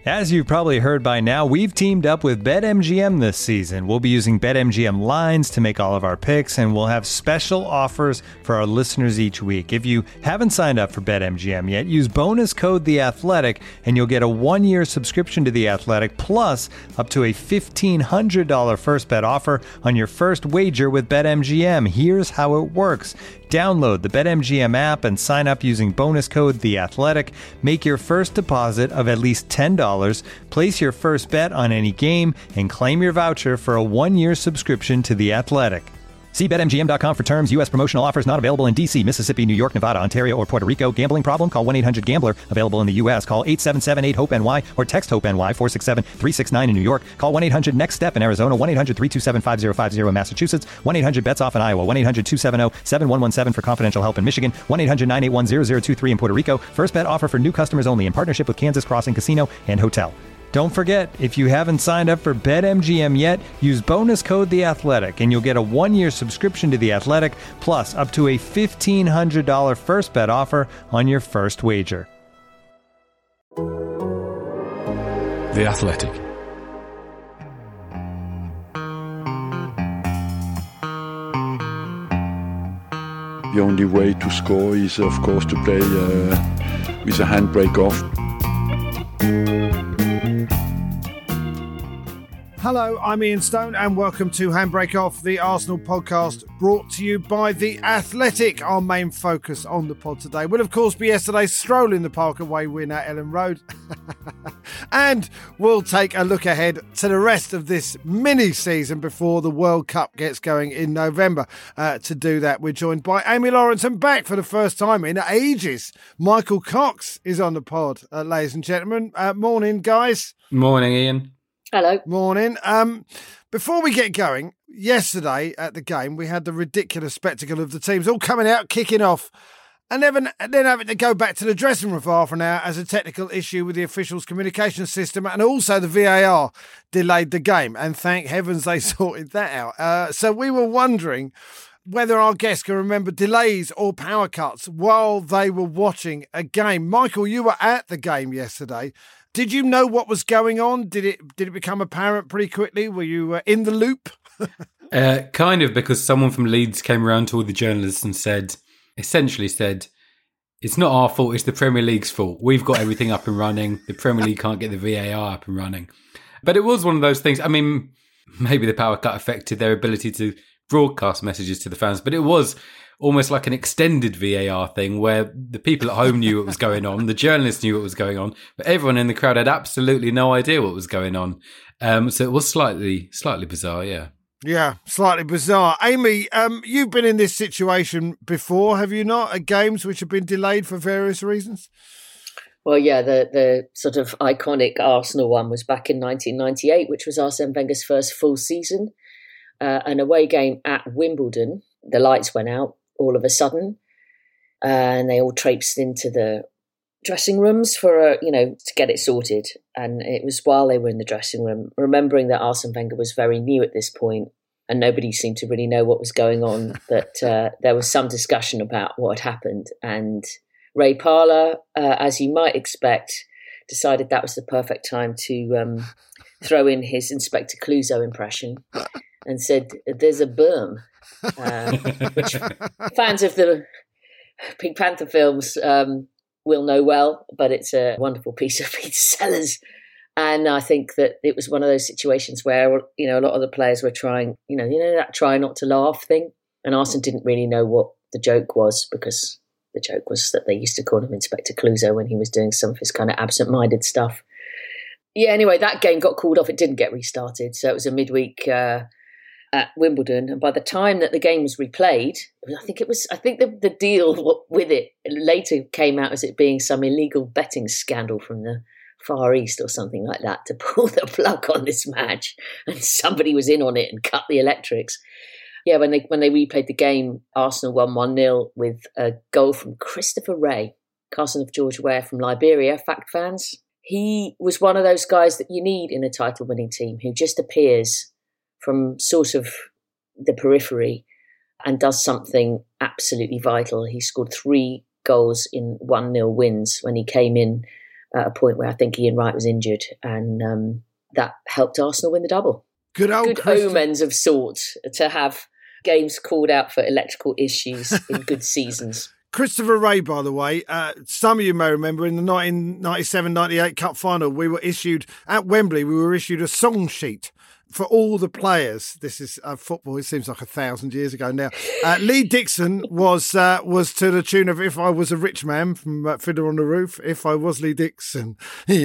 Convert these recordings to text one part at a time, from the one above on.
As you've probably heard by now, we've teamed up with BetMGM this season. We'll be using BetMGM lines to make all of our picks, and we'll have special offers for our listeners each week. If you haven't signed up for BetMGM yet, use bonus code The Athletic, and you'll get a 1-year subscription to The Athletic, plus up to a $1,500 first bet offer on your first wager with BetMGM. Here's how it works. Download the BetMGM app and sign up using bonus code The Athletic. Make your first deposit of at least $10. Place your first bet on any game and claim your voucher for a 1-year subscription to The Athletic. See BetMGM.com for terms. U.S. promotional offers not available in D.C., Mississippi, New York, Nevada, Ontario, or Puerto Rico. Gambling problem? Call 1-800-GAMBLER. Available in the U.S. Call 877-8-HOPE-NY or text HOPE-NY 467-369 in New York. Call 1-800-NEXT-STEP in Arizona. 1-800-327-5050 in Massachusetts. 1-800-BETS-OFF in Iowa. 1-800-270-7117 for confidential help in Michigan. 1-800-981-0023 in Puerto Rico. First bet offer for new customers only in partnership with Kansas Crossing Casino and Hotel. Don't forget, if you haven't signed up for BetMGM yet, use bonus code The Athletic, and you'll get a 1-year subscription to The Athletic, plus up to a $1,500 first bet offer on your first wager. The Athletic. The only way to score is, of course, to play with a handbrake off. Hello, I'm Ian Stone and welcome to Handbrake Off, the Arsenal podcast brought to you by The Athletic. Our main focus on the pod today will, of course, be yesterday's stroll in the Park away win at Ellen Road. And we'll take a look ahead to the rest of this mini-season before the World Cup gets going in November. To do that, we're joined by Amy Lawrence, and back for the first time in ages, Michael Cox is on the pod, ladies and gentlemen. Morning, guys. Morning, Ian. Hello. Morning. Before we get going, yesterday at the game, we had the ridiculous spectacle of the teams all coming out, kicking off, and then having to go back to the dressing room for half an hour as a technical issue with the officials' communication system, and also the VAR delayed the game. And thank heavens they sorted that out. So we were wondering whether our guests can remember delays or power cuts while they were watching a game. Michael, you were at the game yesterday. Did you know what was going on? Did it become apparent pretty quickly? Were you in the loop? Kind of, because someone from Leeds came around to all the journalists and essentially said, it's not our fault, it's the Premier League's fault. We've got everything up and running. The Premier League can't get the VAR up and running. But it was one of those things. I mean, maybe the power cut affected their ability to broadcast messages to the fans, but it was almost like an extended VAR thing where the people at home knew what was going on, the journalists knew what was going on, but everyone in the crowd had absolutely no idea what was going on. So it was slightly bizarre, yeah. Yeah, slightly bizarre. Amy, you've been in this situation before, have you not, at games which have been delayed for various reasons? Well, yeah, the sort of iconic Arsenal one was back in 1998, which was Arsene Wenger's first full season. An away game at Wimbledon, the lights went out all of a sudden, and they all traipsed into the dressing rooms for to get it sorted. And it was while they were in the dressing room, remembering that Arsene Wenger was very new at this point and nobody seemed to really know what was going on, that there was some discussion about what had happened. And Ray Parlour, as you might expect, decided that was the perfect time to throw in his Inspector Clouseau impression and said, "There's a berm," which fans of the Pink Panther films will know well, but it's a wonderful piece of Peter Sellers. And I think that it was one of those situations where, a lot of the players were trying, that try not to laugh thing. And Arsene didn't really know what the joke was, because the joke was that they used to call him Inspector Clouseau when he was doing some of his kind of absent-minded stuff. Yeah, anyway, that game got called off. It didn't get restarted. So it was a midweek at Wimbledon, and by the time that the game was replayed, I think the deal with it later came out as it being some illegal betting scandal from the Far East or something like that, to pull the plug on this match, and somebody was in on it and cut the electrics. Yeah, when they replayed the game, Arsenal won 1-0 with a goal from Christopher Wray, cousin of George Weah from Liberia. Fact fans, he was one of those guys that you need in a title-winning team, who just appears from sort of the periphery and does something absolutely vital. He scored 3 goals in 1-0 wins when he came in at a point where I think Ian Wright was injured, and that helped Arsenal win the double. Good omens of sorts to have games called out for electrical issues in good seasons. Christopher Wray, by the way, some of you may remember in the 1997-98 Cup final, we were issued at Wembley, a song sheet for all the players. This is football. It seems like 1,000 years ago now. Lee Dixon was to the tune of "If I Was a Rich Man" from Fiddler on the Roof. If I was Lee Dixon.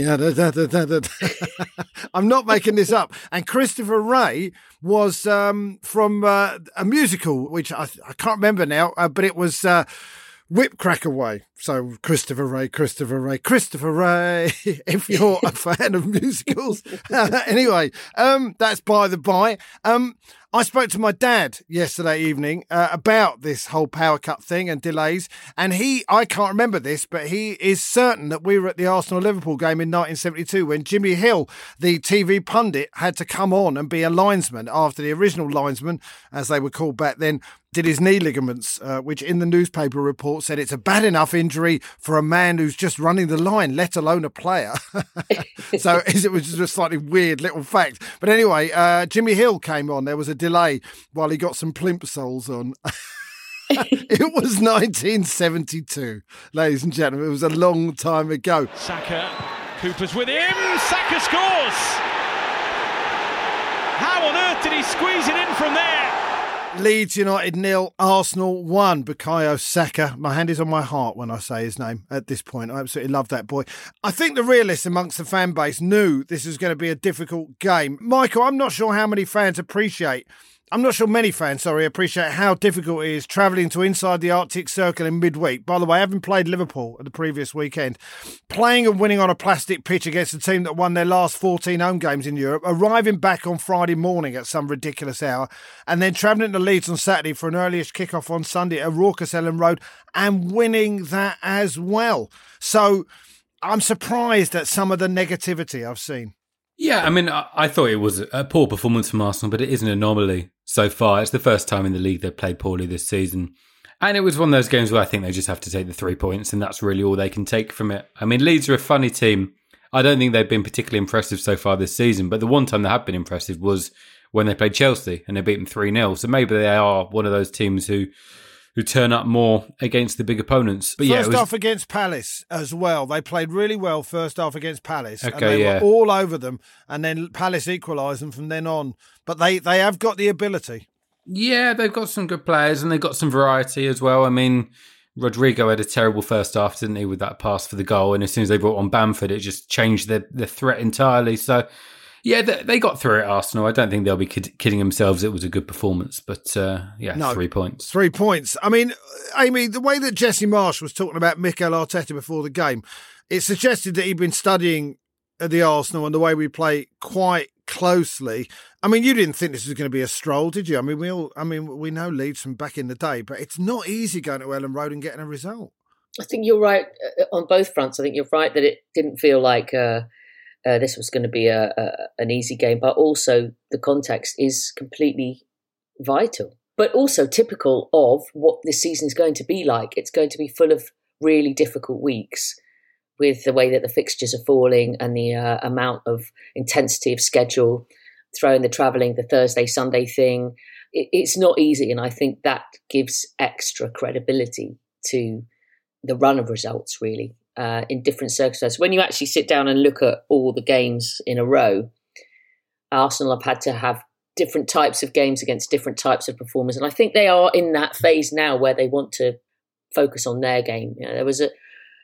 I'm not making this up. And Christopher Wray was from a musical, which I can't remember now, but it was Whip Cracker Way. So Christopher Wray. If you're a fan of musicals. Anyway, that's by the by. I spoke to my dad yesterday evening about this whole Power Cup thing and delays, and I can't remember this, but he is certain that we were at the Arsenal-Liverpool game in 1972 when Jimmy Hill, the TV pundit, had to come on and be a linesman after the original linesman, as they were called back then, did his knee ligaments, which in the newspaper report said it's a bad enough injury for a man who's just running the line, let alone a player. So it was just a slightly weird little fact. But anyway, Jimmy Hill came on. There was a delay while he got some plimsolls on. It was 1972, ladies and gentlemen. It was a long time ago. Saka, Cooper's with him. Saka scores. How on earth did he squeeze it in from there? Leeds United 0, Arsenal 1. Bukayo Saka. My hand is on my heart when I say his name at this point. I absolutely love that boy. I think the realists amongst the fan base knew this was going to be a difficult game. Michael, I'm not sure many fans appreciate how difficult it is travelling to inside the Arctic Circle in midweek. By the way, having played Liverpool at the previous weekend, playing and winning on a plastic pitch against a team that won their last 14 home games in Europe, arriving back on Friday morning at some ridiculous hour, and then travelling to Leeds on Saturday for an early-ish kick-off on Sunday at raucous Ellen Road and winning that as well. So I'm surprised at some of the negativity I've seen. Yeah, I mean, I thought it was a poor performance from Arsenal, but it is an anomaly so far. It's the first time in the league they've played poorly this season. And it was one of those games where I think they just have to take the 3 points, and that's really all they can take from it. I mean, Leeds are a funny team. I don't think they've been particularly impressive so far this season, but the one time they have been impressive was when they played Chelsea and they beat them 3-0. So maybe they are one of those teams who turn up more against the big opponents. But first half against Palace as well. They played really well first half against Palace. Okay, and they were all over them. And then Palace equalised them from then on. But they have got the ability. Yeah, they've got some good players and they've got some variety as well. I mean, Rodrigo had a terrible first half, didn't he, with that pass for the goal. And as soon as they brought on Bamford, it just changed the threat entirely. So, yeah, they got through it, Arsenal. I don't think they'll be kidding themselves. It was a good performance. But, 3 points. 3 points. I mean, Amy, the way that Jesse Marsch was talking about Mikel Arteta before the game, it suggested that he'd been studying the Arsenal and the way we play quite closely. I mean, you didn't think this was going to be a stroll, did you? I mean, we know Leeds from back in the day, but it's not easy going to Ellen Road and getting a result. I think you're right on both fronts. I think you're right that it didn't feel like this was going to be an easy game, but also the context is completely vital, but also typical of what this season is going to be like. It's going to be full of really difficult weeks with the way that the fixtures are falling and the amount of intensity of schedule, throwing the travelling, the Thursday, Sunday thing. It's not easy, and I think that gives extra credibility to the run of results, really. In different circumstances. When you actually sit down and look at all the games in a row, Arsenal have had to have different types of games against different types of performers. And I think they are in that phase now where they want to focus on their game. You know, there was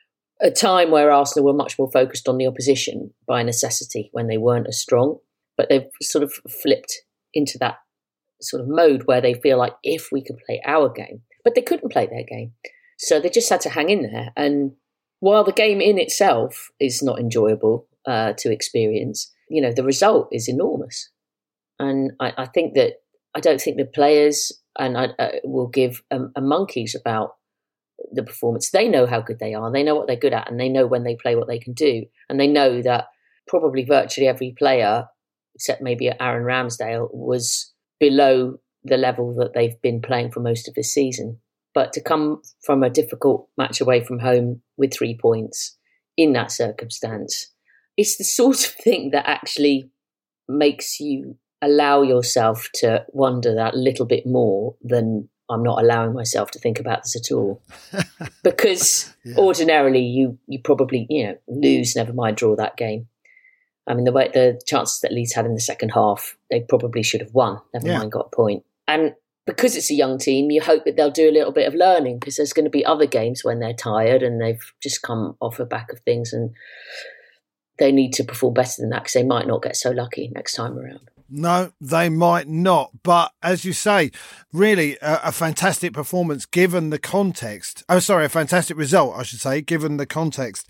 a time where Arsenal were much more focused on the opposition by necessity when they weren't as strong, but they've sort of flipped into that sort of mode where they feel like if we could play our game, but they couldn't play their game. So they just had to hang in there. And while the game in itself is not enjoyable to experience, you know, the result is enormous. And I think that I don't think the players will give a monkeys about the performance. They know how good they are. They know what they're good at, and they know when they play what they can do. And they know that probably virtually every player, except maybe Aaron Ramsdale, was below the level that they've been playing for most of this season. But to come from a difficult match away from home with 3 points in that circumstance. It's the sort of thing that actually makes you allow yourself to wonder that little bit more than I'm not allowing myself to think about this at all. Because ordinarily you probably, lose, never mind draw that game. I mean, the chances that Leeds had in the second half, they probably should have won, never mind got a point. And because it's a young team, you hope that they'll do a little bit of learning, because there's going to be other games when they're tired and they've just come off the back of things and they need to perform better than that, because they might not get so lucky next time around. No, they might not. But as you say, really a fantastic performance given the context. A fantastic result, I should say, given the context.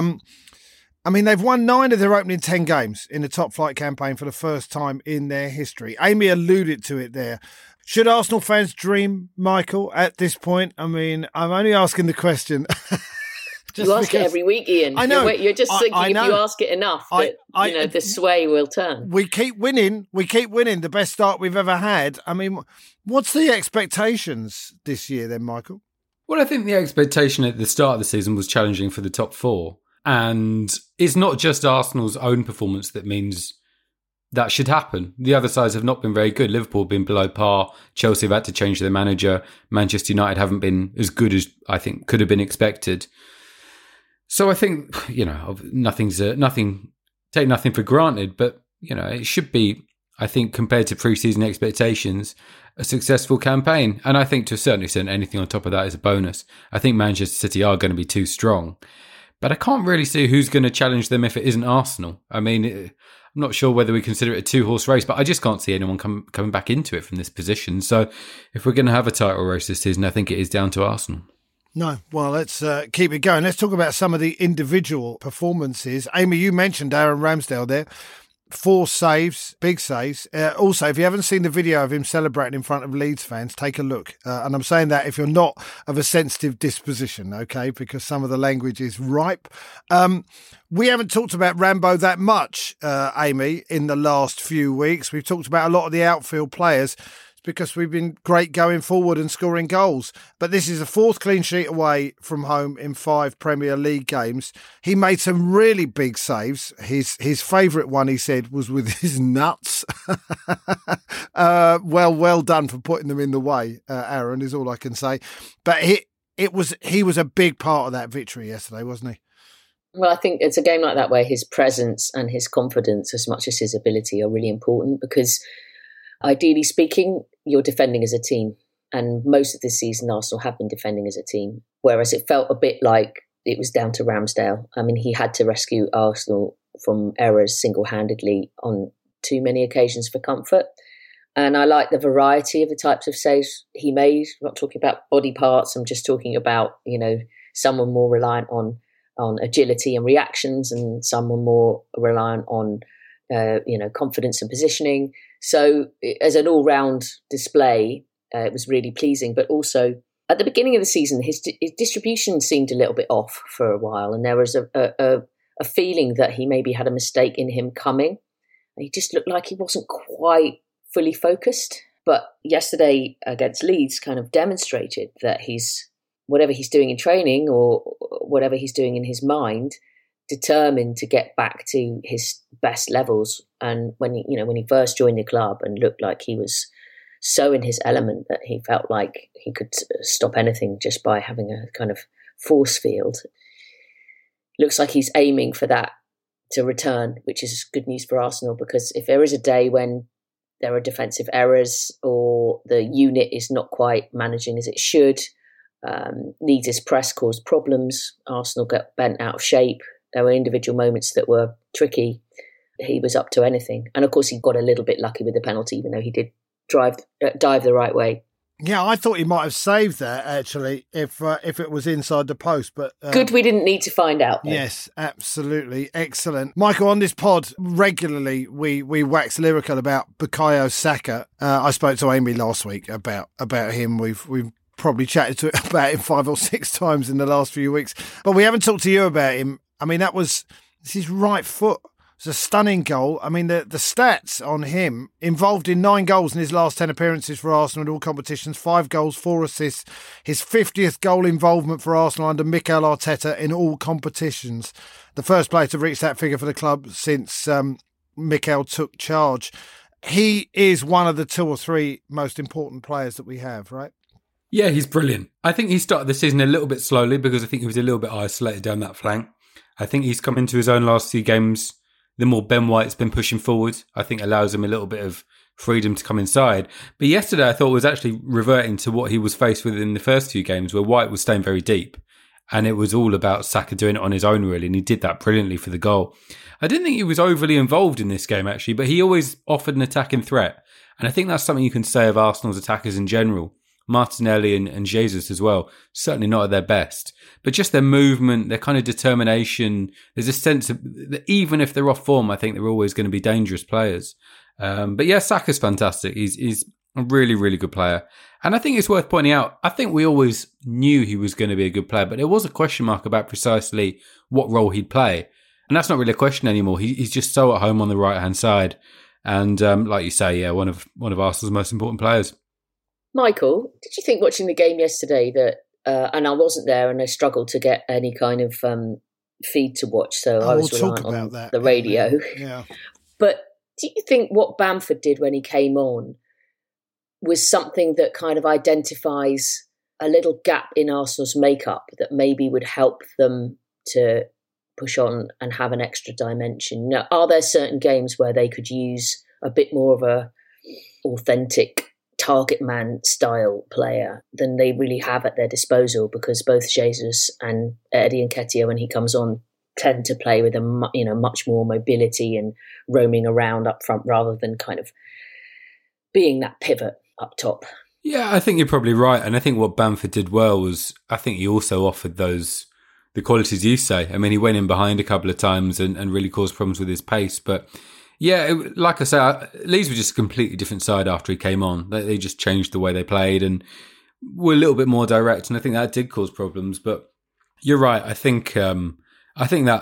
I mean, they've won 9 of their opening 10 games in the top flight campaign for the first time in their history. Amy alluded to it there. Should Arsenal fans dream, Michael, at this point? I mean, I'm only asking the question. You ask it every week, Ian. I know. You're just thinking if you ask it enough, that the sway will turn. We keep winning. The best start we've ever had. I mean, what's the expectations this year then, Michael? Well, I think the expectation at the start of the season was challenging for the top 4. And it's not just Arsenal's own performance that means that should happen. The other sides have not been very good. Liverpool have been below par. Chelsea have had to change their manager. Manchester United haven't been as good as I think could have been expected. So I think, take nothing for granted, but, it should be, I think, compared to pre-season expectations, a successful campaign. And I think to a certain extent, anything on top of that is a bonus. I think Manchester City are going to be too strong, but I can't really see who's going to challenge them if it isn't Arsenal. I mean, I'm not sure whether we consider it a 2-horse race, but I just can't see anyone coming back into it from this position. So if we're going to have a title race this season, I think it is down to Arsenal. No, well, let's keep it going. Let's talk about some of the individual performances. Amy, you mentioned Aaron Ramsdale there. 4 saves, big saves. Also, if you haven't seen the video of him celebrating in front of Leeds fans, take a look. And I'm saying that if you're not of a sensitive disposition, okay, because some of the language is ripe. We haven't talked about Rambo that much, Amy, in the last few weeks. We've talked about a lot of the outfield players. Because we've been great going forward and scoring goals. But this is a 4th clean sheet away from home in 5 Premier League games. He made some really big saves. His favourite one, he said, was with his nuts. Well done for putting them in the way, Aaron, is all I can say. But he was a big part of that victory yesterday, wasn't he? Well, I think it's a game like that where his presence and his confidence, as much as his ability, are really important, because ideally speaking, you're defending as a team. And most of this season, Arsenal have been defending as a team, whereas it felt a bit like it was down to Ramsdale. I mean, he had to rescue Arsenal from errors single-handedly on too many occasions for comfort. And I like the variety of the types of saves he made. I'm not talking about body parts. I'm just talking about, someone more reliant on agility and reactions, and someone more reliant on confidence and positioning. So as an all-round display, it was really pleasing. But also at the beginning of the season, his distribution seemed a little bit off for a while. And there was a feeling that he maybe had a mistake in him coming. He just looked like he wasn't quite fully focused. But yesterday against Leeds kind of demonstrated that whatever he's doing in training or whatever he's doing in his mind, determined to get back to his best levels. And when he first joined the club and looked like he was so in his element that he felt like he could stop anything just by having a kind of force field. Looks like he's aiming for that to return, which is good news for Arsenal, because if there is a day when there are defensive errors or the unit is not quite managing as it should, Leeds' press caused problems, Arsenal got bent out of shape, there were individual moments that were tricky, he was up to anything. And of course he got a little bit lucky with the penalty, even though he did dive the right way. Yeah, I thought he might have saved that, actually, if it was inside the post. But good, we didn't need to find out. Then. Yes, absolutely. Excellent. Michael, on this pod, regularly we wax lyrical about Bukayo Saka. I spoke to Amy last week about him. We've probably chatted about him 5 or 6 times in the last few weeks. But we haven't talked to you about him. I mean, it's his right foot It's a stunning goal. I mean, the stats on him, involved in 9 goals in his last 10 appearances for Arsenal in all competitions, 5 goals, 4 assists. His 50th goal involvement for Arsenal under Mikel Arteta in all competitions. The first player to reach that figure for the club since Mikel took charge. He is one of the 2 or 3 most important players that we have, right? Yeah, he's brilliant. I think he started the season a little bit slowly because I think he was a little bit isolated down that flank. I think he's come into his own last 2 games. The more Ben White's been pushing forward, I think allows him a little bit of freedom to come inside. But yesterday I thought was actually reverting to what he was faced with in the first 2 games where White was staying very deep. And it was all about Saka doing it on his own, really. And he did that brilliantly for the goal. I didn't think he was overly involved in this game, actually, but he always offered an attacking threat. And I think that's something you can say of Arsenal's attackers in general. Martinelli and Jesus as well, certainly not at their best. But just their movement, their kind of determination, there's a sense of that even if they're off form, I think they're always going to be dangerous players. But yeah, Saka's fantastic. He's a really, really good player. And I think it's worth pointing out, I think we always knew he was going to be a good player, but there was a question mark about precisely what role he'd play. And that's not really a question anymore. He's just so at home on the right-hand side. And like you say, yeah, one of Arsenal's most important players. Michael, did you think watching the game yesterday that, and I wasn't there and I struggled to get any kind of feed to watch, so I was reliant on the radio. Yeah. But do you think what Bamford did when he came on was something that kind of identifies a little gap in Arsenal's makeup that maybe would help them to push on and have an extra dimension? Now, are there certain games where they could use a bit more of a authentic target man style player than they really have at their disposal, because both Jesus and Eddie Nketiah, when he comes on, tend to play with much more mobility and roaming around up front rather than kind of being that pivot up top? Yeah, I think you're probably right. And I think what Bamford did well was, I think he also offered the qualities you say. I mean, he went in behind a couple of times and really caused problems with his pace. But yeah, like I say, Leeds were just a completely different side after he came on. They just changed the way they played and were a little bit more direct. And I think that did cause problems. But you're right. I think that,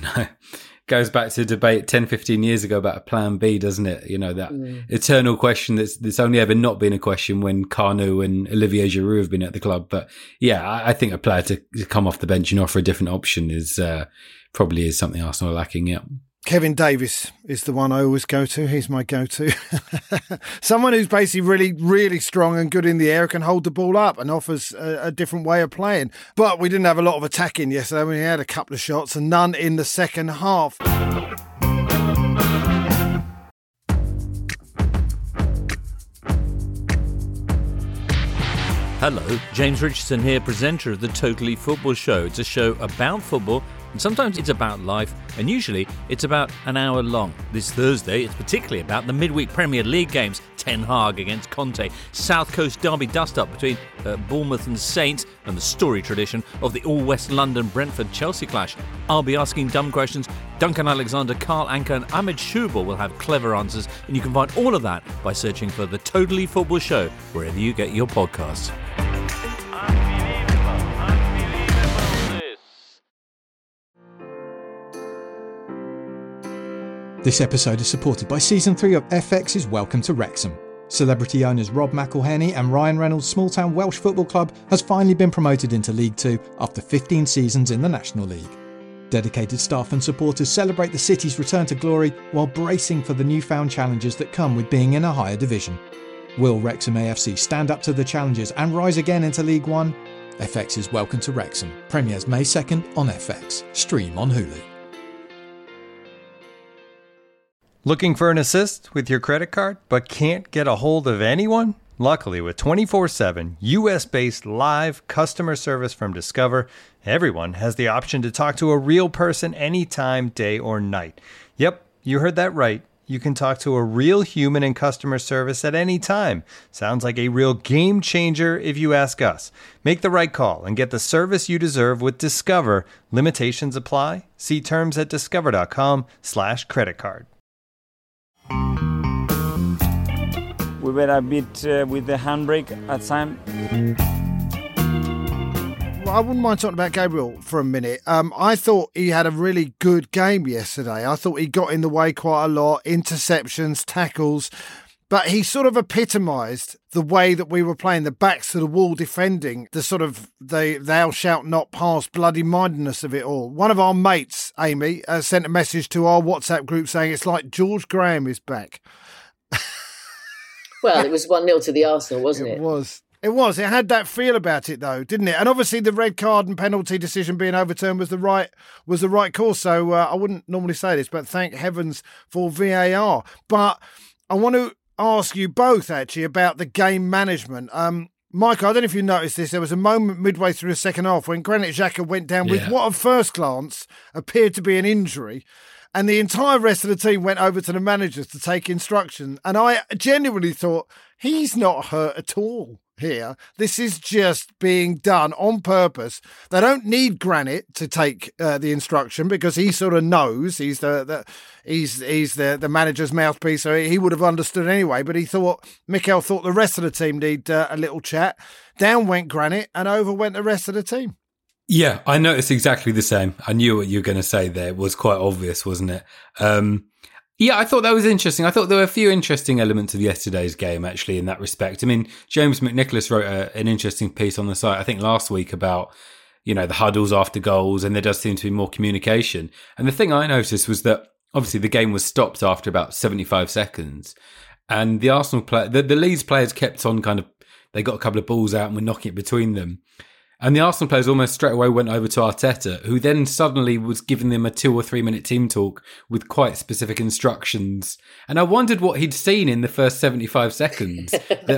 goes back to a debate 10, 15 years ago about a plan B, doesn't it? That eternal question that's only ever not been a question when Carnu and Olivier Giroud have been at the club. But yeah, I think a player to come off the bench and offer a different option is probably something Arsenal are lacking, yeah. Kevin Davis is the one I always go to. He's my go-to. Someone who's basically really, really strong and good in the air, can hold the ball up and offers a different way of playing. But we didn't have a lot of attacking yesterday. We had a couple of shots and none in the second half. Hello, James Richardson here, presenter of the Totally Football Show. It's a show about football, and sometimes it's about life, and usually it's about an hour long. This Thursday, it's particularly about the midweek Premier League games, Ten Hag against Conte, South Coast derby dust-up between Bournemouth and Saints, and the story tradition of the all-West London Brentford-Chelsea clash. I'll be asking dumb questions. Duncan Alexander, Carl Anker and Ahmed Shubal will have clever answers, and you can find all of that by searching for the Totally Football Show wherever you get your podcasts. This episode is supported by Season 3 of FX's Welcome to Wrexham. Celebrity owners Rob McElhenney and Ryan Reynolds' small-town Welsh football club has finally been promoted into League 2 after 15 seasons in the National League. Dedicated staff and supporters celebrate the city's return to glory while bracing for the newfound challenges that come with being in a higher division. Will Wrexham AFC stand up to the challenges and rise again into League 1? FX's Welcome to Wrexham premieres May 2nd on FX. Stream on Hulu. Looking for an assist with your credit card, but can't get a hold of anyone? Luckily, with 24/7 US-based live customer service from Discover, everyone has the option to talk to a real person anytime, day or night. Yep, you heard that right. You can talk to a real human in customer service at any time. Sounds like a real game changer if you ask us. Make the right call and get the service you deserve with Discover. Limitations apply. See terms at discover.com/creditcard. We were a bit with the handbrake at time. I wouldn't mind talking about Gabriel for a minute. I thought he had a really good game yesterday. I thought he got in the way quite a lot, interceptions, tackles, but he sort of epitomised the way that we were playing, the backs to the wall defending, the sort of the thou shalt not pass bloody-mindedness of it all. One of our mates, Amy, sent a message to our WhatsApp group saying it's like George Graham is back. Well, it was 1-0 to the Arsenal, wasn't it? It was. It was. It had that feel about it, though, didn't it? And obviously, the red card and penalty decision being overturned was the right course. So I wouldn't normally say this, but thank heavens for VAR. But I want to ask you both actually about the game management. Michael, I don't know if you noticed this. There was a moment midway through the second half when Granit Xhaka went down with what, at first glance, appeared to be an injury. And the entire rest of the team went over to the managers to take instruction. And I genuinely thought, he's not hurt at all here. This is just being done on purpose. They don't need Granit to take the instruction because he sort of knows he's the manager's mouthpiece, so he would have understood anyway. But Mikel thought the rest of the team need a little chat. Down went Granit and over went the rest of the team. Yeah, I noticed exactly the same. I knew what you were going to say there. It was quite obvious, wasn't it? Yeah, I thought that was interesting. I thought there were a few interesting elements of yesterday's game, actually, in that respect. I mean, James McNicholas wrote an interesting piece on the site, I think last week, about, the huddles after goals, and there does seem to be more communication. And the thing I noticed was that, obviously, the game was stopped after about 75 seconds. And the Arsenal the Leeds players kept on they got a couple of balls out and were knocking it between them. And the Arsenal players almost straight away went over to Arteta, who then suddenly was giving them a 2 or 3 minute team talk with quite specific instructions. And I wondered what he'd seen in the first 75 seconds.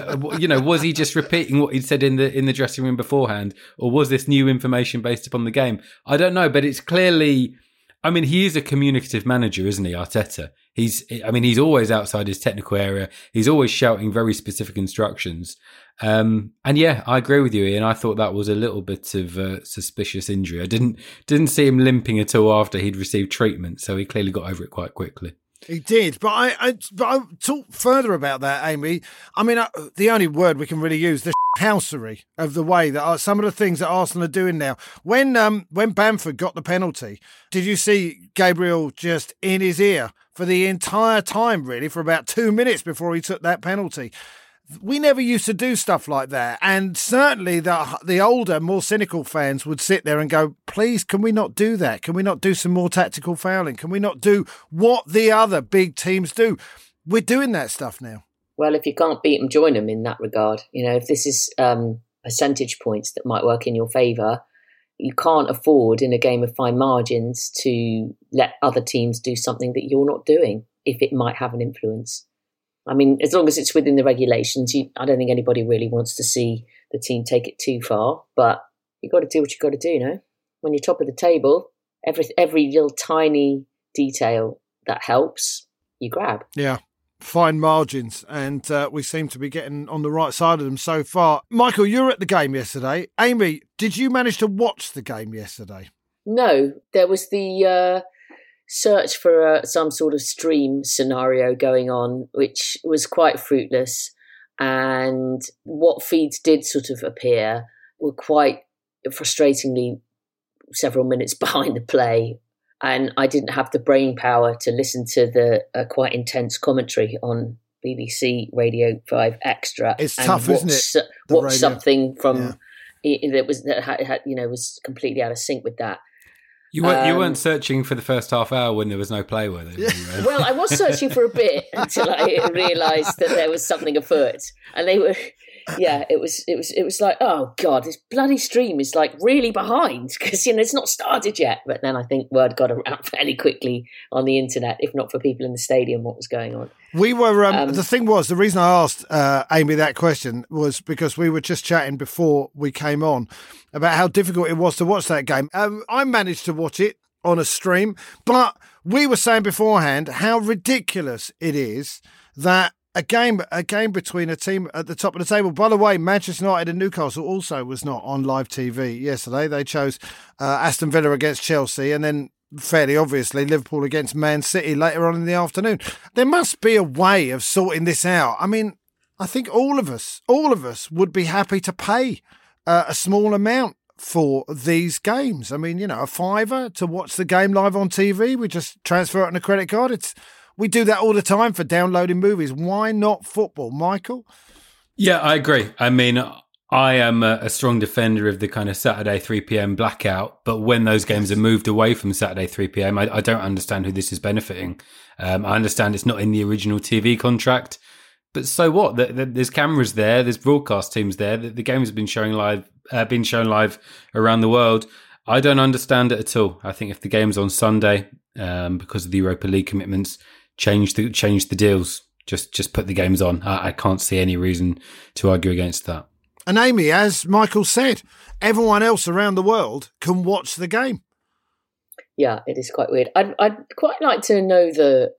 Was he just repeating what he'd said in the dressing room beforehand? Or was this new information based upon the game? I don't know, but it's clearly... I mean, he is a communicative manager, isn't he, Arteta? He's always outside his technical area. He's always shouting very specific instructions. And yeah, I agree with you, Ian. I thought that was a little bit of a suspicious injury. I didn't see him limping at all after he'd received treatment, so he clearly got over it quite quickly. He did, but I talk further about that, Amy. I mean, the only word we can really use, the housery of the way that some of the things that Arsenal are doing now. When Bamford got the penalty, did you see Gabriel just in his ear for the entire time, really, for about 2 minutes before he took that penalty? We never used to do stuff like that. And certainly the older, more cynical fans would sit there and go, please, can we not do that? Can we not do some more tactical fouling? Can we not do what the other big teams do? We're doing that stuff now. Well, if you can't beat them, join them in that regard. If this is percentage points that might work in your favour, you can't afford in a game of fine margins to let other teams do something that you're not doing if it might have an influence. I mean, as long as it's within the regulations, I don't think anybody really wants to see the team take it too far. But you've got to do what you've got to do, When you're top of the table, every little tiny detail that helps, you grab. Yeah, fine margins. And we seem to be getting on the right side of them so far. Michael, you were at the game yesterday. Amy, did you manage to watch the game yesterday? No, there was the... search for some sort of stream scenario going on, which was quite fruitless. And what feeds did sort of appear were quite frustratingly several minutes behind the play. And I didn't have the brain power to listen to the quite intense commentary on BBC Radio 5 Extra. It's tough, isn't it? Watch something from that was completely out of sync with that. You weren't searching for the first half hour when there was no play, were you? Well, I was searching for a bit until I realised that there was something afoot, and they were. Yeah, it was like, oh God, this bloody stream is like really behind because it's not started yet. But then I think word got around fairly quickly on the internet, if not for people in the stadium, what was going on. We were. The thing was, the reason I asked Amy that question was because we were just chatting before we came on about how difficult it was to watch that game. I managed to watch it on a stream, but we were saying beforehand how ridiculous it is that a game between a team at the top of the table. By the way, Manchester United and Newcastle also was not on live TV yesterday. They chose Aston Villa against Chelsea and then, fairly obviously, Liverpool against Man City later on in the afternoon. There must be a way of sorting this out. I mean, I think all of us would be happy to pay a small amount for these games. I mean, a £5 to watch the game live on TV. We just transfer it on a credit card. We do that all the time for downloading movies. Why not football, Michael? Yeah, I agree. I mean, I am a strong defender of the kind of Saturday 3 p.m. blackout, but when those games are moved away from Saturday 3 p.m, I don't understand who this is benefiting. I understand it's not in the original TV contract, but so what? There's cameras there, there's broadcast teams there. The games have been shown live around the world. I don't understand it at all. I think if the game's on Sunday, because of the Europa League commitments, change the deals. Just put the games on. I can't see any reason to argue against that. And Amy, as Michael said, everyone else around the world can watch the game. Yeah, it is quite weird. I'd quite like to know the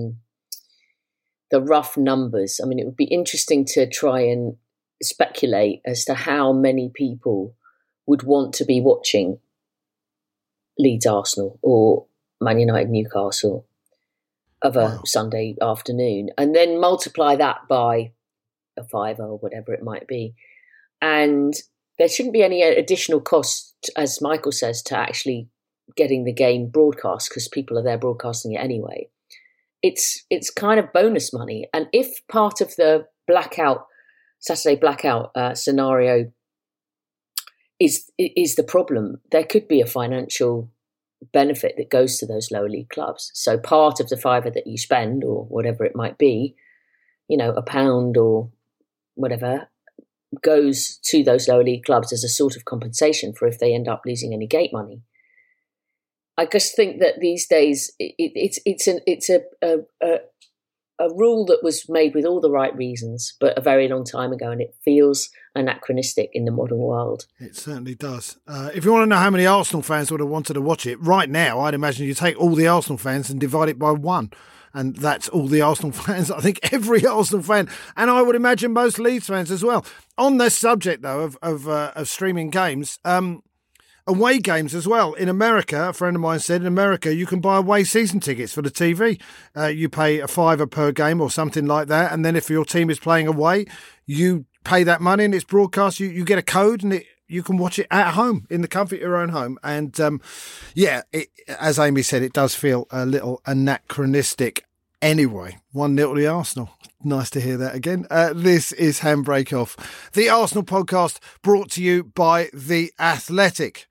rough numbers. I mean, it would be interesting to try and speculate as to how many people would want to be watching Leeds Arsenal or Man United Newcastle of a Sunday afternoon, and then multiply that by a £5 or whatever it might be. And there shouldn't be any additional cost, as Michael says, to actually getting the game broadcast because people are there broadcasting it anyway. It's kind of bonus money. And if part of the Saturday blackout scenario is the problem, there could be a financial benefit that goes to those lower league clubs. So part of the £5 that you spend, or whatever it might be, £1 or whatever, goes to those lower league clubs as a sort of compensation for if they end up losing any gate money. I just think that these days it's a rule that was made with all the right reasons, but a very long time ago, and it feels anachronistic in the modern world. It certainly does. If you want to know how many Arsenal fans would have wanted to watch it right now, I'd imagine you take all the Arsenal fans and divide it by 1. And that's all the Arsenal fans. I think every Arsenal fan, and I would imagine most Leeds fans as well. On this subject, though, of streaming games, away games as well. In America, a friend of mine said in America, you can buy away season tickets for the TV. You pay a £5 per game or something like that. And then if your team is playing away, you pay that money and it's broadcast. You get a code and you can watch it at home in the comfort of your own home. And as Amy said, it does feel a little anachronistic. Anyway, 1-0 to Arsenal. Nice to hear that again. This is Handbrake Off, the Arsenal podcast brought to you by The Athletic.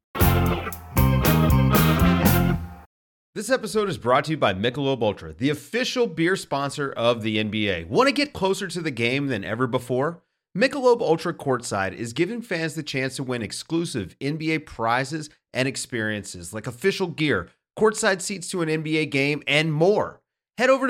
This episode is brought to you by Michelob Ultra, the official beer sponsor of the NBA. Want to get closer to the game than ever before? Michelob Ultra Courtside is giving fans the chance to win exclusive NBA prizes and experiences like official gear, courtside seats to an NBA game, and more. Head over to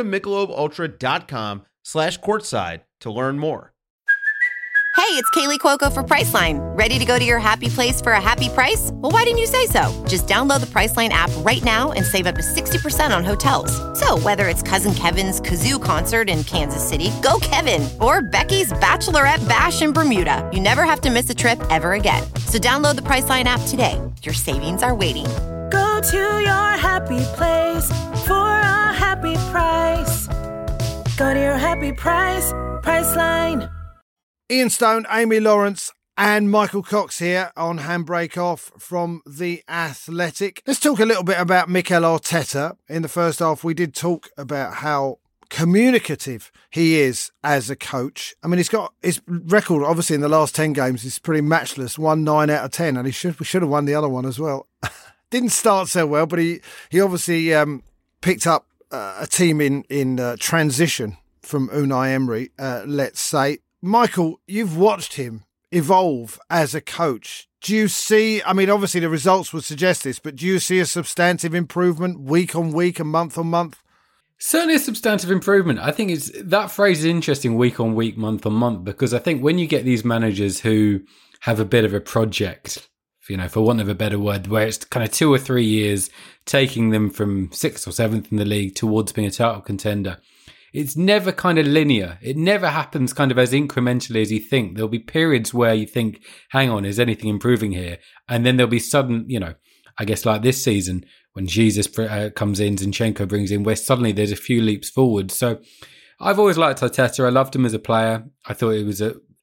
MichelobUltra.com/courtside to learn more. Hey, it's Kaylee Cuoco for Priceline. Ready to go to your happy place for a happy price? Well, why didn't you say so? Just download the Priceline app right now and save up to 60% on hotels. So whether it's Cousin Kevin's Kazoo Concert in Kansas City, go Kevin, or Becky's Bachelorette Bash in Bermuda, you never have to miss a trip ever again. So download the Priceline app today. Your savings are waiting. Go to your happy place for a happy price. Go to your happy price, Priceline. Ian Stone, Amy Lawrence and Michael Cox here on Handbrake Off from The Athletic. Let's talk a little bit about Mikel Arteta. In the first half, we did talk about how communicative he is as a coach. I mean, he's got his record, obviously, in the last 10 games is pretty matchless, won 9 out of 10, and we should have won the other one as well. Didn't start so well, but he obviously picked up a team in transition from Unai Emery, let's say. Michael, you've watched him evolve as a coach. Do you see, I mean, obviously the results would suggest this, but do you see a substantive improvement week on week and month on month? Certainly a substantive improvement. I think that phrase is interesting, week on week, month on month, because I think when you get these managers who have a bit of a project, for want of a better word, where it's kind of 2 or 3 years taking them from 6th or 7th in the league towards being a title contender, it's never kind of linear. It never happens kind of as incrementally as you think. There'll be periods where you think, hang on, is anything improving here? And then there'll be sudden, I guess like this season when Jesus comes in, Zinchenko brings in, where suddenly there's a few leaps forward. So I've always liked Arteta. I loved him as a player. I thought it was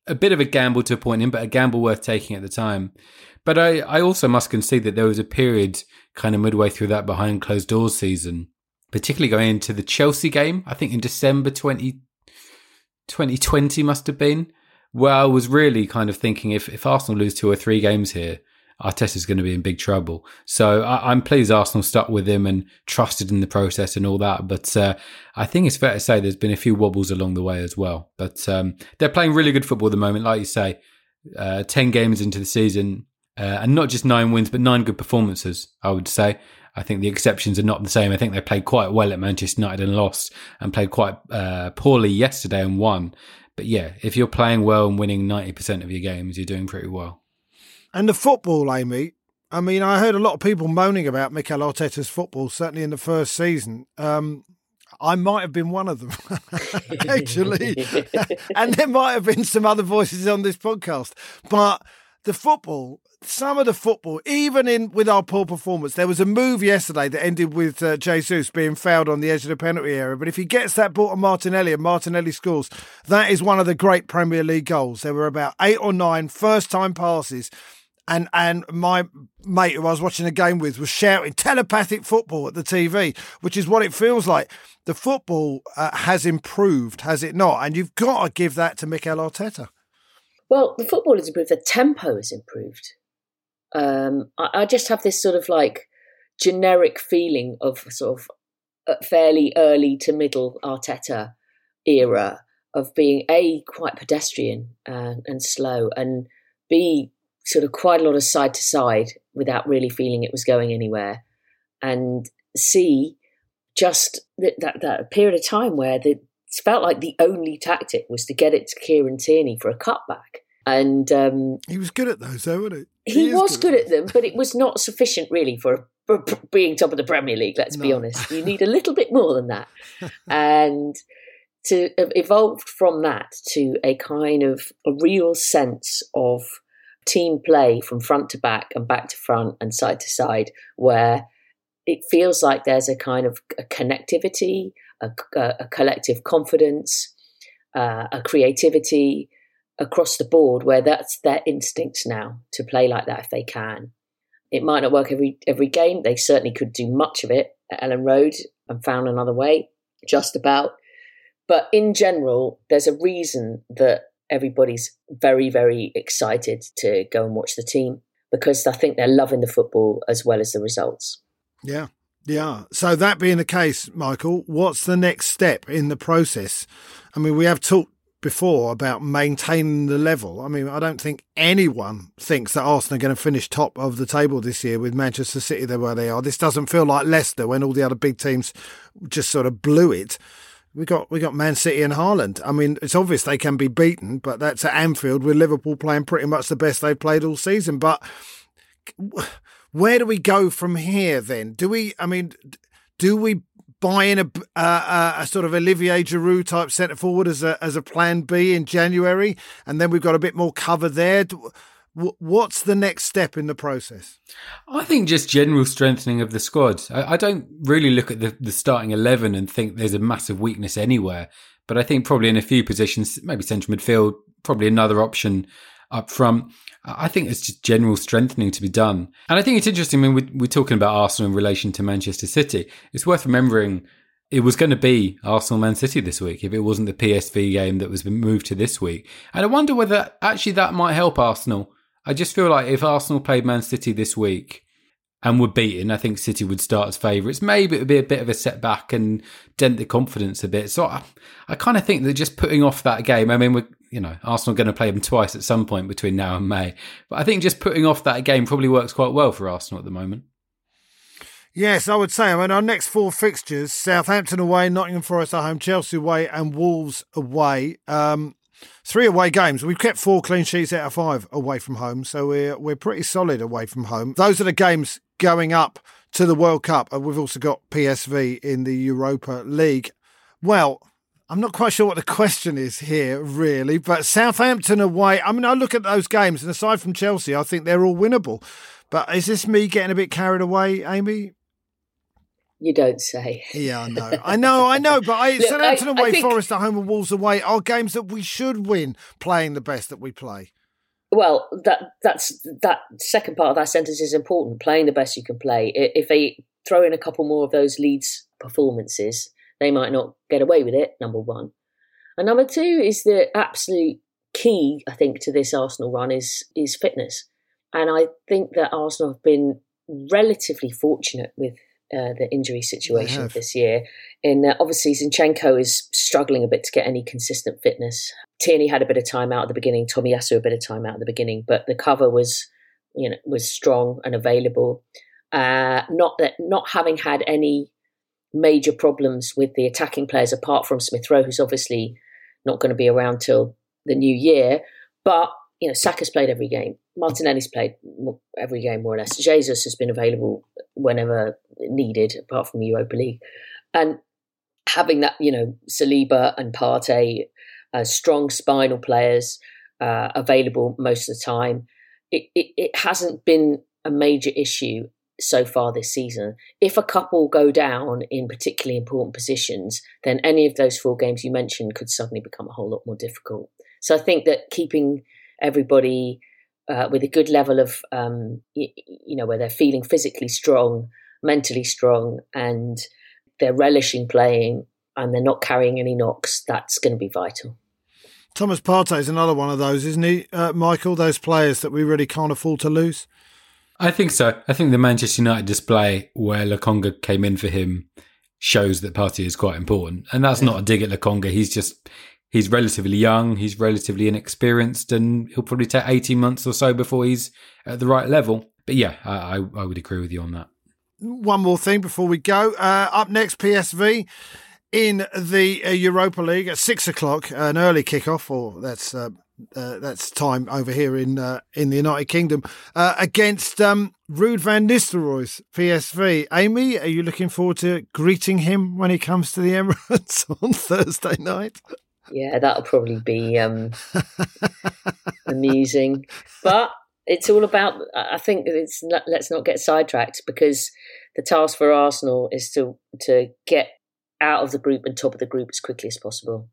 a bit of a gamble to appoint him, but a gamble worth taking at the time. But I also must concede that there was a period kind of midway through that behind closed doors season, particularly going into the Chelsea game, I think in December 2020 must have been, where I was really kind of thinking if Arsenal lose 2 or 3 games here, Arteta's going to be in big trouble. So I'm pleased Arsenal stuck with him and trusted in the process and all that. But I think it's fair to say there's been a few wobbles along the way as well. But they're playing really good football at the moment, like you say. 10 games into the season, and not just 9 wins, but 9 good performances, I would say. I think the exceptions are not the same. I think they played quite well at Manchester United and lost, and played quite poorly yesterday and won. But yeah, if you're playing well and winning 90% of your games, you're doing pretty well. And the football, Amy, I mean, I heard a lot of people moaning about Mikel Arteta's football, certainly in the first season. I might have been one of them, actually. And there might have been some other voices on this podcast. But the football, some of the football, even with our poor performance, there was a move yesterday that ended with Jesus being fouled on the edge of the penalty area. But if he gets that ball to Martinelli and Martinelli scores, that is one of the great Premier League goals. There were about 8 or 9 first-time passes. And my mate who I was watching the game with was shouting telepathic football at the TV, which is what it feels like. The football has improved, has it not? And you've got to give that to Mikel Arteta. Well, the football has improved. The tempo has improved. I just have this sort of like generic feeling of sort of fairly early to middle Arteta era of being A, quite pedestrian and slow, and B, sort of quite a lot of side to side without really feeling it was going anywhere. And C, just that period of time where it felt like the only tactic was to get it to Kieran Tierney for a cutback. And he was good at those, though, wasn't he? He was good at them, but it was not sufficient really for being top of the Premier League, let's be honest. You need a little bit more than that. And to have evolved from that to a kind of a real sense of team play from front to back and back to front and side to side, where it feels like there's a kind of a connectivity, a collective confidence, a creativity across the board, where that's their instincts now to play like that if they can. It might not work every game. They certainly could do much of it at Ellen Road and found another way, just about. But in general, there's a reason that everybody's very, very excited to go and watch the team, because I think they're loving the football as well as the results. Yeah. Yeah. So that being the case, Michael, what's the next step in the process? I mean, we have talked before about maintaining the level. I mean, I don't think anyone thinks that Arsenal are going to finish top of the table this year with Manchester City there where they are. This doesn't feel like Leicester when all the other big teams just sort of blew it. We got Man City and Haaland. I mean, it's obvious they can be beaten, but that's at Anfield with Liverpool playing pretty much the best they've played all season. But where do we go from here then? Do we buy in a sort of Olivier Giroud type centre forward as a plan B in January, and then we've got a bit more cover there? What's the next step in the process? I think just general strengthening of the squad. I don't really look at the starting 11 and think there's a massive weakness anywhere. But I think probably in a few positions, maybe central midfield, probably another option up front. I think it's just general strengthening to be done. And I think it's interesting, I mean, we're talking about Arsenal in relation to Manchester City. It's worth remembering it was going to be Arsenal-Man City this week if it wasn't the PSV game that was moved to this week. And I wonder whether actually that might help Arsenal. I just feel like if Arsenal played Man City this week and were beaten, I think City would start as favourites. Maybe it would be a bit of a setback and dent the confidence a bit. So I kind of think that just putting off that game, I mean, Arsenal are going to play them twice at some point between now and May. But I think just putting off that game probably works quite well for Arsenal at the moment. Yes, I would say. I mean, our next 4 fixtures, Southampton away, Nottingham Forest at home, Chelsea away and Wolves away. 3 away games. We've kept 4 clean sheets out of 5 away from home, so we're pretty solid away from home. Those are the games going up to the World Cup. We've also got PSV in the Europa League. Well, I'm not quite sure what the question is here, really, but Southampton away, I mean, I look at those games, and aside from Chelsea, I think they're all winnable. But is this me getting a bit carried away, Amy? You don't say. Yeah, I know. But Southampton away, Forest at home and Wolves away are games that we should win, playing the best that we play. Well, that second part of that sentence is important. Playing the best you can play. If they throw in a couple more of those Leeds performances, they might not get away with it, number one. And number two is the absolute key, I think, to this Arsenal run is fitness. And I think that Arsenal have been relatively fortunate with the injury situation this year. Obviously, Zinchenko is struggling a bit to get any consistent fitness. Tierney had a bit of time out at the beginning. Tomiyasu a bit of time out at the beginning, but the cover was strong and available. Not having had any major problems with the attacking players apart from Smith Rowe, who's obviously not going to be around till the new year. But Saka's played every game. Martinelli's played every game, more or less. Jesus has been available whenever needed, apart from the Europa League. And having that, Saliba and Partey, strong spinal players available most of the time, it hasn't been a major issue so far this season. If a couple go down in particularly important positions, then any of those 4 games you mentioned could suddenly become a whole lot more difficult. So I think that keeping everybody with a good level of, where they're feeling physically strong, mentally strong, and they're relishing playing and they're not carrying any knocks, that's going to be vital. Thomas Partey is another one of those, isn't he, Michael? Those players that we really can't afford to lose? I think so. I think the Manchester United display where Lokonga came in for him shows that Partey is quite important. And that's not a dig at Lokonga. He's relatively young, he's relatively inexperienced, and he'll probably take 18 months or so before he's at the right level. But yeah, I would agree with you on that. One more thing before we go. Up next, PSV in the Europa League at 6:00, an early kickoff, or that's time over here in the United Kingdom, against Ruud van Nistelrooy's PSV. Amy, are you looking forward to greeting him when he comes to the Emirates on Thursday night? Yeah, that'll probably be amusing. But it's all about, I think let's not get sidetracked, because the task for Arsenal is to get out of the group and top of the group as quickly as possible.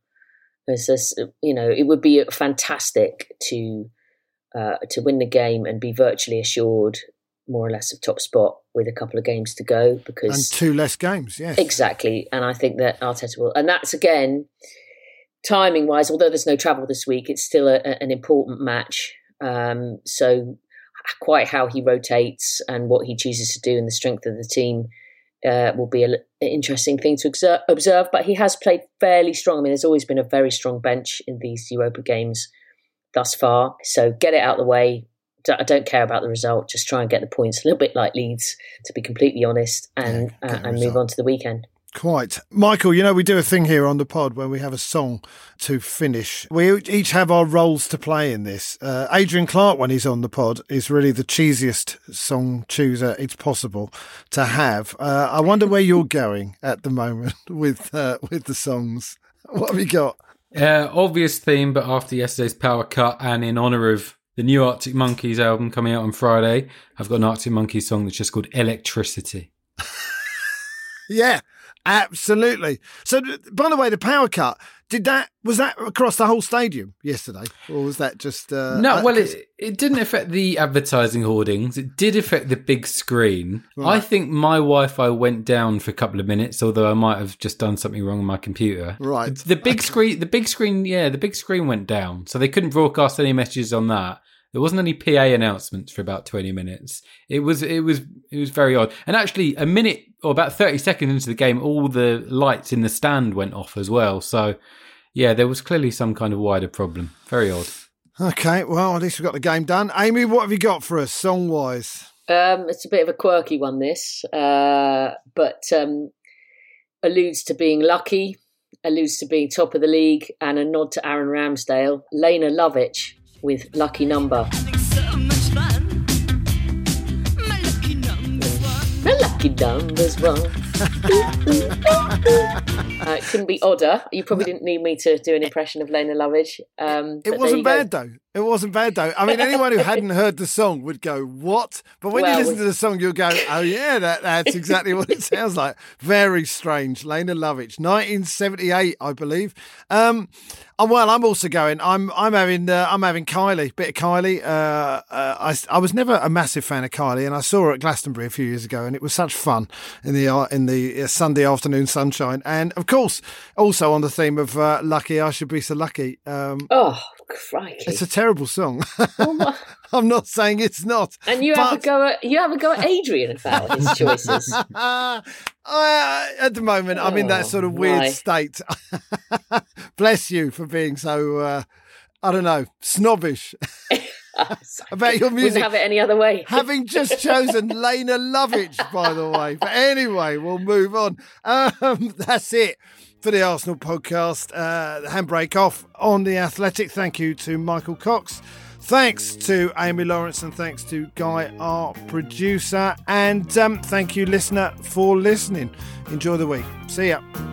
It would be fantastic to win the game and be virtually assured, more or less, of top spot with a couple of games to go. And 2 less games, yes. Exactly. And I think that Arteta will. And that's, again, timing-wise, although there's no travel this week, it's still an important match. So quite how he rotates and what he chooses to do and the strength of the team will be an interesting thing to observe. But he has played fairly strong. I mean, there's always been a very strong bench in these Europa games thus far. So get it out of the way. I don't care about the result. Just try and get the points, a little bit like Leeds, to be completely honest, and move on to the weekend. Quite. Michael, we do a thing here on the pod where we have a song to finish. We each have our roles to play in this. Adrian Clark, when he's on the pod, is really the cheesiest song chooser it's possible to have. I wonder where you're going at the moment with the songs. What have you got? Obvious theme, but after yesterday's power cut and in honour of the new Arctic Monkeys album coming out on Friday, I've got an Arctic Monkeys song that's just called Electricity. Yeah. Absolutely. So, by the way, the power cut, was that across the whole stadium yesterday, or was that just no? Well, it didn't affect the advertising hoardings. It did affect the big screen. Right. I think my Wi-Fi went down for a couple of minutes, although I might have just done something wrong on my computer. Right. The big screen went down, so they couldn't broadcast any messages on that. There wasn't any PA announcements for about 20 minutes. It was very odd. And actually, a minute or about 30 seconds into the game, all the lights in the stand went off as well. So, yeah, there was clearly some kind of wider problem. Very odd. Okay, well, at least we got the game done. Amy, what have you got for us, song-wise? It's a bit of a quirky one, this, but alludes to being lucky, alludes to being top of the league, and a nod to Aaron Ramsdale. Lena Lovitch with Lucky Number. My lucky number's one. It couldn't be odder. You probably didn't need me to do an impression of Lena Lovitch. It wasn't bad though. It wasn't bad though. I mean, anyone who hadn't heard the song would go, "What?" But when you listen to the song, you'll go, "Oh yeah, that's exactly what it sounds like." Very strange. Lena Lovitch, 1978, I believe. I'm also going. I'm having Kylie. Bit of Kylie. I was never a massive fan of Kylie, and I saw her at Glastonbury a few years ago, and it was such fun in the Sunday afternoon sunshine. And of course, also on the theme of "Lucky I Should Be So Lucky." Oh, crikey! It's a terrible song. I'm not saying it's not. And you have a go at Adrian about his choices. At the moment, I'm in that sort of weird state. Bless you for being so, I don't know, snobbish about your music. Wouldn't have it any other way. Having just chosen Lena Lovitch, by the way. But anyway, we'll move on. That's it for the Arsenal podcast. The handbrake off on The Athletic. Thank you to Michael Cox. Thanks to Amy Lawrence and thanks to Guy, our producer. And thank you, listener, for listening. Enjoy the week. See ya.